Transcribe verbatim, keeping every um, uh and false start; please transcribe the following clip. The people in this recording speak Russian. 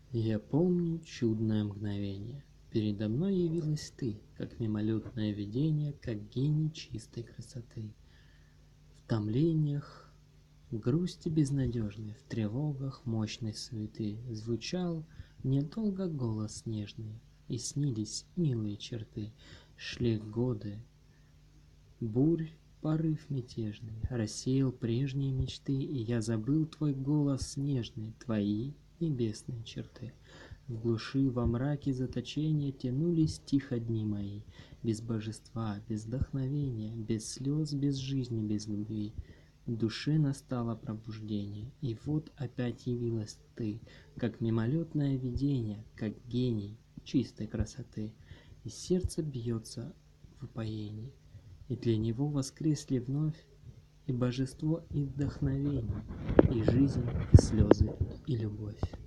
Я помню чудное мгновение. Передо мной явилась ты, как мимолетное видение, как гений чистой красоты. В томлениях, грусти безнадежной, в тревогах мощной суеты звучал мне долго голос нежный, и снились милые черты. Шли годы, бурь, порыв мятежный рассеял прежние мечты, и я забыл твой голос нежный, твои небесные черты. В глуши, во мраке заточения тянулись тихо дни мои, без божества, без вдохновения, без слез, без жизни, без любви. В душе настало пробуждение, и вот опять явилась ты, как мимолетное видение, как гений чистой красоты. И сердце бьется в упоении, и для него воскресли вновь и божество, и вдохновение, и жизнь, и слезы, и любовь.